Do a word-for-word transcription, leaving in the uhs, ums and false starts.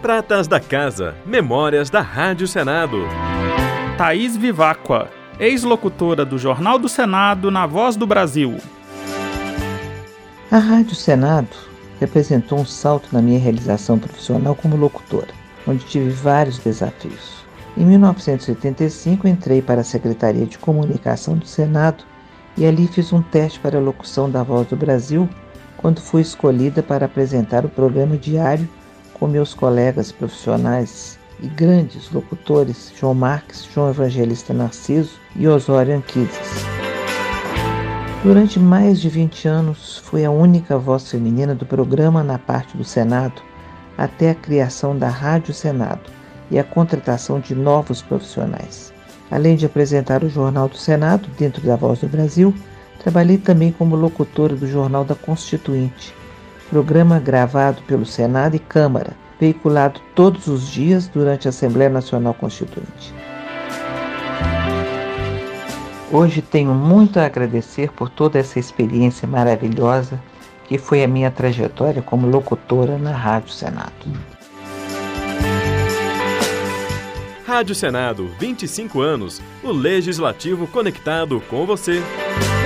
Pratas da Casa, memórias da Rádio Senado. Thaís Viváqua, ex-locutora do Jornal do Senado na Voz do Brasil. A Rádio Senado representou um salto na minha realização profissional como locutora, onde tive vários desafios. Em mil novecentos e oitenta e cinco, entrei para a Secretaria de Comunicação do Senado e ali fiz um teste para a locução da Voz do Brasil, quando fui escolhida para apresentar o programa diário com meus colegas profissionais e grandes locutores João Marques, João Evangelista Narciso e Osório Anquises. Durante mais de vinte anos, fui a única voz feminina do programa na parte do Senado, até a criação da Rádio Senado e a contratação de novos profissionais. Além de apresentar o Jornal do Senado dentro da Voz do Brasil, trabalhei também como locutora do Jornal da Constituinte, programa gravado pelo Senado e Câmara, veiculado todos os dias durante a Assembleia Nacional Constituinte. Hoje tenho muito a agradecer por toda essa experiência maravilhosa que foi a minha trajetória como locutora na Rádio Senado. Rádio Senado, vinte e cinco anos, o Legislativo conectado com você.